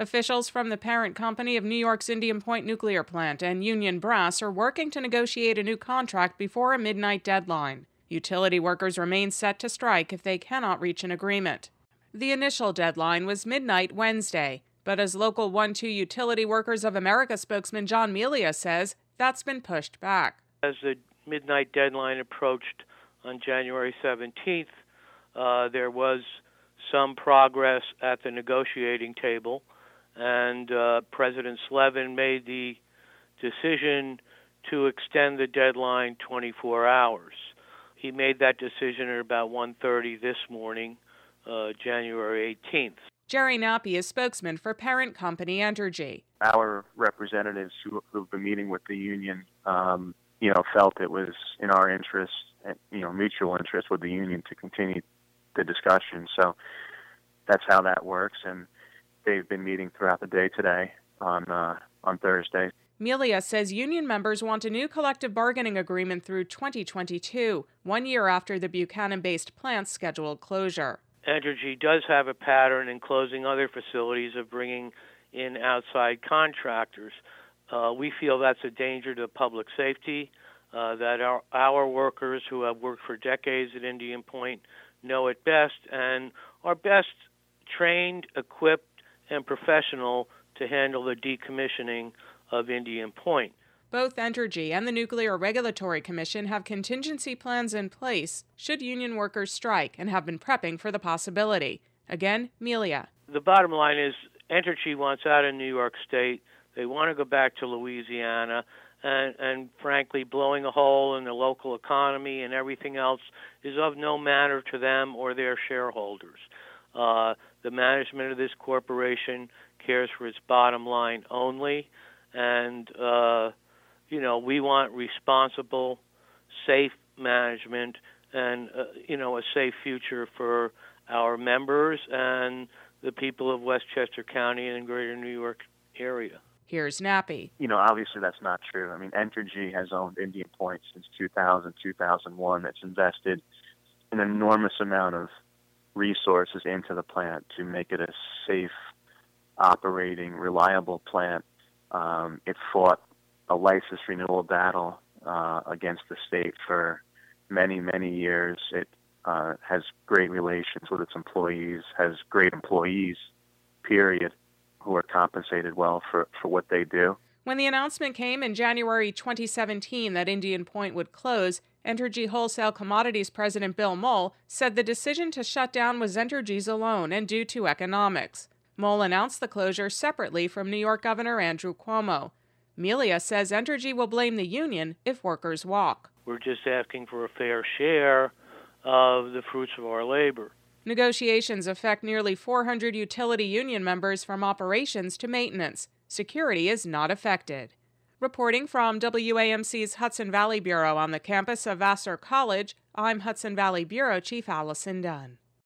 Officials from the parent company of New York's Indian Point nuclear plant and Union Brass are working to negotiate a new contract before a midnight deadline. Utility workers remain set to strike if they cannot reach an agreement. The initial deadline was midnight Wednesday, but as Local 1-2 Utility Workers of America spokesman John Melia says, that's been pushed back. As the midnight deadline approached on January 17th, there was some progress at the negotiating table, and President Slevin made the decision to extend the deadline 24 hours. He made that decision at about 1:30 this morning, January 18th. Jerry Nappy is spokesman for parent company Entergy. Our representatives who've been meeting with the union, felt it was in our interest, mutual interest with the union to continue the discussion. So that's how that works, and they've been meeting throughout the day today on Thursday. Melia says union members want a new collective bargaining agreement through 2022, 1 year after the Buchanan-based plant's scheduled closure. Entergy does have a pattern in closing other facilities of bringing in outside contractors. We feel that's a danger to public safety, that our workers who have worked for decades at Indian Point know it best and are best trained, equipped, and professional to handle the decommissioning of Indian Point. Both Entergy and the Nuclear Regulatory Commission have contingency plans in place should union workers strike and have been prepping for the possibility. Again, Melia. The bottom line is Entergy wants out of New York State. They want to go back to Louisiana. And frankly, blowing a hole in the local economy and everything else is of no matter to them or their shareholders. The management of this corporation cares for its bottom line only, and we want responsible, safe management and a safe future for our members and the people of Westchester County and the greater New York area. Here's Nappy. Obviously that's not true. I mean, Entergy has owned Indian Point since 2000, 2001. It's invested an enormous amount of resources into the plant to make it a safe, operating, reliable plant. It fought a license renewal battle against the state for many, many years. It has great relations with its employees, has great employees, period, who are compensated well for what they do. When the announcement came in January 2017 that Indian Point would close, Entergy Wholesale Commodities President Bill Moll said the decision to shut down was Entergy's alone and due to economics. Moll announced the closure separately from New York Governor Andrew Cuomo. Melia says Entergy will blame the union if workers walk. We're just asking for a fair share of the fruits of our labor. Negotiations affect nearly 400 utility union members from operations to maintenance. Security is not affected. Reporting from WAMC's Hudson Valley Bureau on the campus of Vassar College, I'm Hudson Valley Bureau Chief Allison Dunn.